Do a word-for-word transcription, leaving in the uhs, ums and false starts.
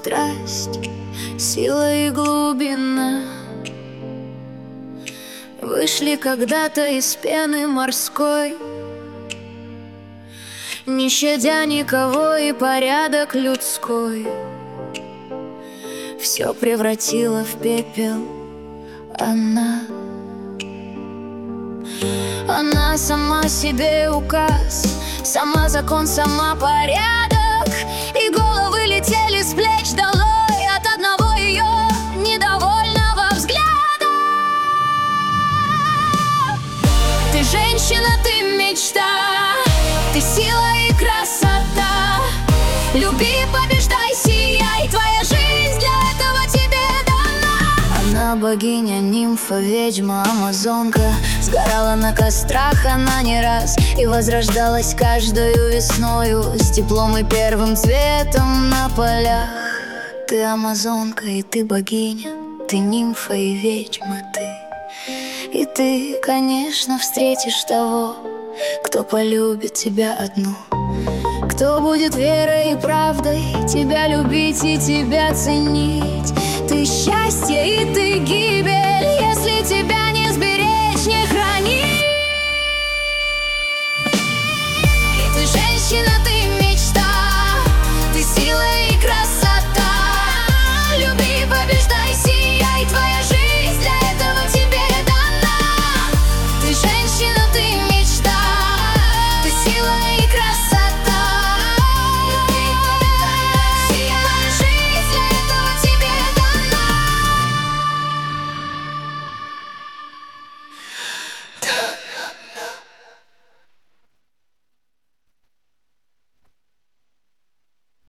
страсть, сила и глубина. Вышли когда-то из пены морской, не щадя никого, и порядок людской все превратила в пепел она. Она сама себе указ, сама закон, сама порядок, и головы летели с плеч долой от одного ее недовольного взгляда. Ты женщина, ты мечта, ты сила и красота. Люби, побеждай, сияй, твоя жизнь для этого тебе дана. Она богиня, нимфа, ведьма, амазонка. Сгорала на кострах она не раз и возрождалась каждую весною с теплом и первым цветом на полях. Ты амазонка, и ты богиня, ты нимфа и ведьма, ты. И ты, конечно, встретишь того, кто полюбит тебя одну, кто будет верой и правдой тебя любить и тебя ценить. Ты счастье, и ты гибель.